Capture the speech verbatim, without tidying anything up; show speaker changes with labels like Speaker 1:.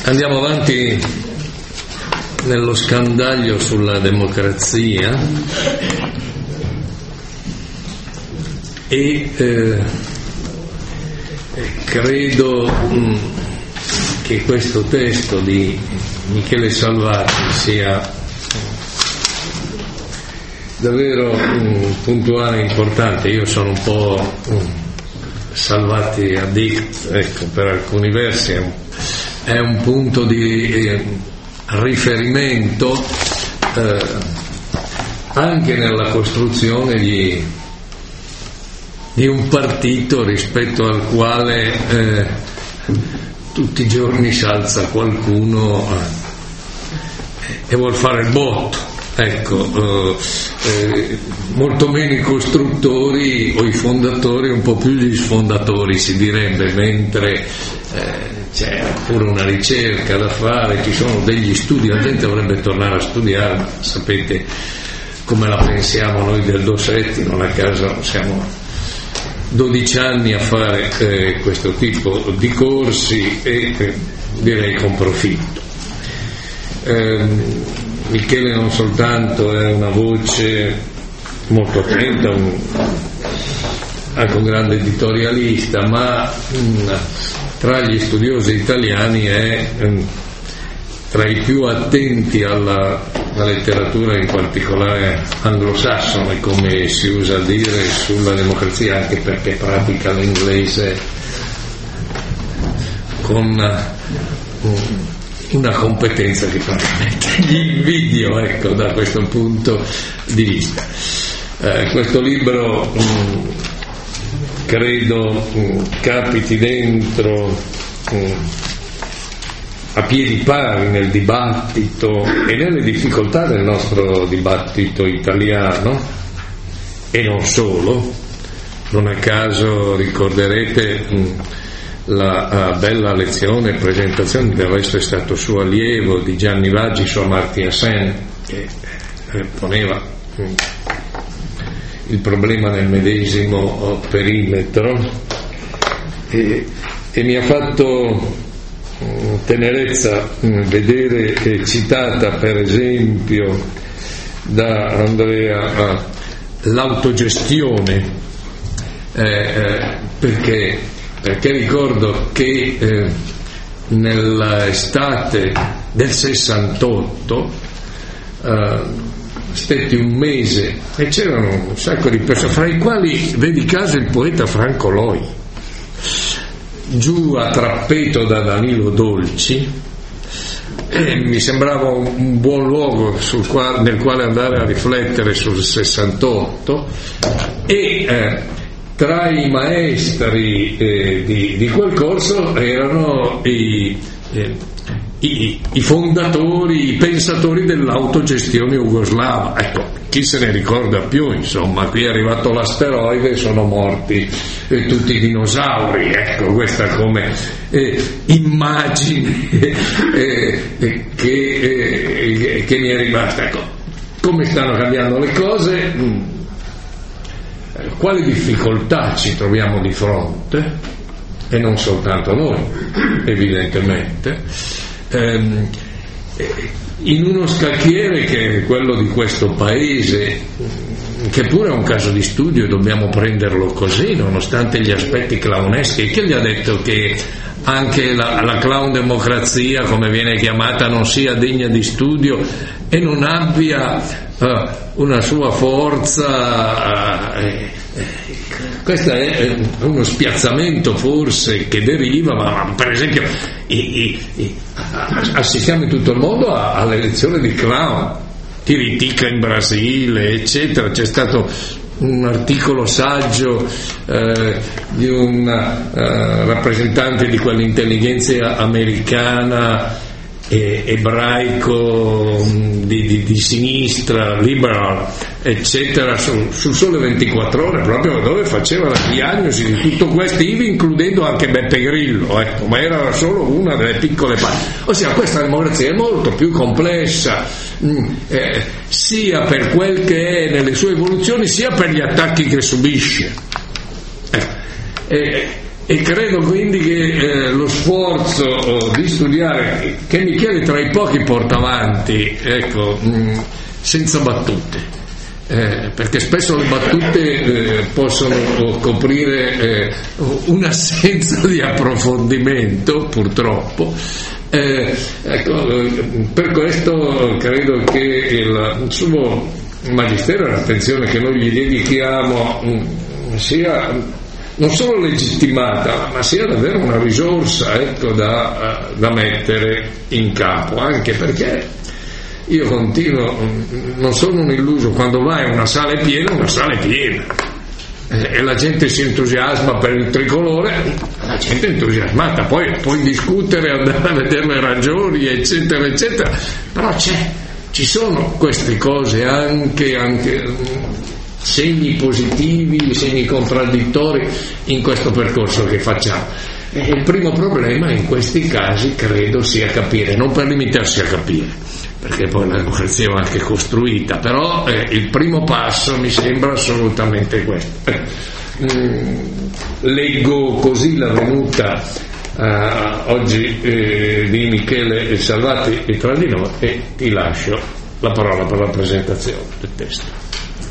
Speaker 1: Andiamo avanti nello scandaglio sulla democrazia e eh, credo mh, che questo testo di Michele Salvati sia davvero mh, puntuale e importante. Io sono un po' mh, Salvati addict, ecco, per alcuni versi è un, è un punto di eh, riferimento eh, anche nella costruzione di, di un partito rispetto al quale eh, tutti i giorni si alza qualcuno eh, e vuol fare il botto. Ecco, eh, eh, molto meno i costruttori o i fondatori, un po' più gli sfondatori si direbbe, mentre eh, c'è pure una ricerca da fare, ci sono degli studi, la gente dovrebbe tornare a studiare, sapete come la pensiamo noi del Dossetti, non a caso siamo dodici anni a fare eh, questo tipo di corsi e eh, direi con profitto. Eh, Michele non soltanto è una voce molto attenta, un, anche un grande editorialista, ma mh, tra gli studiosi italiani è mh, tra i più attenti alla, alla letteratura, in particolare anglosassone, come si usa dire, sulla democrazia, anche perché pratica l'inglese con uh, una competenza che praticamente gli invidio, ecco, da questo punto di vista. Eh, questo libro mh, credo mh, capiti dentro mh, a piedi pari nel dibattito e nelle difficoltà del nostro dibattito italiano, e non solo. Non a caso ricorderete mh, la uh, bella lezione e presentazione, del resto è stato suo allievo, di Gianni Vaggi su Amartya Sen, che eh, poneva mh, il problema nel medesimo oh, perimetro, e, e mi ha fatto mh, tenerezza mh, vedere eh, citata per esempio da Andrea uh, l'autogestione, eh, eh, perché perché ricordo che eh, nell'estate del sessantotto eh, stetti un mese e c'erano un sacco di persone, fra i quali vedi caso il poeta Franco Loi, giù a Trappeto da Danilo Dolci, e mi sembrava un, un buon luogo sul quale, nel quale andare a riflettere sul sessantotto, e eh, tra i maestri eh, di, di quel corso erano i, eh, i, i fondatori, i pensatori dell'autogestione jugoslava. Ecco, chi se ne ricorda più, insomma, qui è arrivato l'asteroide e sono morti eh, tutti i dinosauri, ecco, questa come eh, immagine eh, eh, che, eh, che mi è rimasta. Ecco, come stanno cambiando le cose, quali difficoltà ci troviamo di fronte, e non soltanto noi evidentemente, ehm, in uno scacchiere che è quello di questo paese, che pure è un caso di studio e dobbiamo prenderlo così, nonostante gli aspetti clowneschi. Chi gli ha detto che anche la, la clown democrazia, come viene chiamata, non sia degna di studio e non abbia uh, una sua forza? Uh, eh, eh, questo è uno spiazzamento forse che deriva, ma per esempio i, i, i, assistiamo in tutto il mondo all'elezione di clown, Tiritica in Brasile, eccetera. C'è stato un articolo saggio eh, di un eh, rappresentante di quell'intelligenza americana e, ebraico di, di, di sinistra, liberal, eccetera, su, su Sole ventiquattro Ore, proprio dove faceva la diagnosi di tutto questo, ivi includendo anche Beppe Grillo, ecco, ma era solo una delle piccole parti. Ossia, questa democrazia è molto più complessa, mh, eh, sia per quel che è nelle sue evoluzioni, sia per gli attacchi che subisce. Eh, eh, e credo quindi che eh, lo sforzo oh, di studiare, che Michele tra i pochi porta avanti, ecco, mh, senza battute, eh, perché spesso le battute eh, possono coprire eh, un'assenza di approfondimento, purtroppo. Eh, ecco, per questo credo che il suo magistero e l'attenzione che noi gli dedichiamo mh, sia non solo legittimata, ma sia davvero una risorsa, ecco, da, da mettere in capo, anche perché io continuo, non sono un illuso, quando vai a una sala è piena, una sala è piena, eh, e la gente si entusiasma per il tricolore, la gente è entusiasmata, poi puoi discutere, andare a vedere le ragioni, eccetera, eccetera, però c'è, ci sono queste cose anche, anche segni positivi, segni contraddittori in questo percorso che facciamo. E il primo problema in questi casi credo sia capire, non per limitarsi a capire, perché poi la democrazia va anche costruita, però eh, il primo passo mi sembra assolutamente questo. Mm, leggo così la venuta uh, oggi eh, di Michele Salvati tra di noi e ti lascio la parola per la presentazione del testo.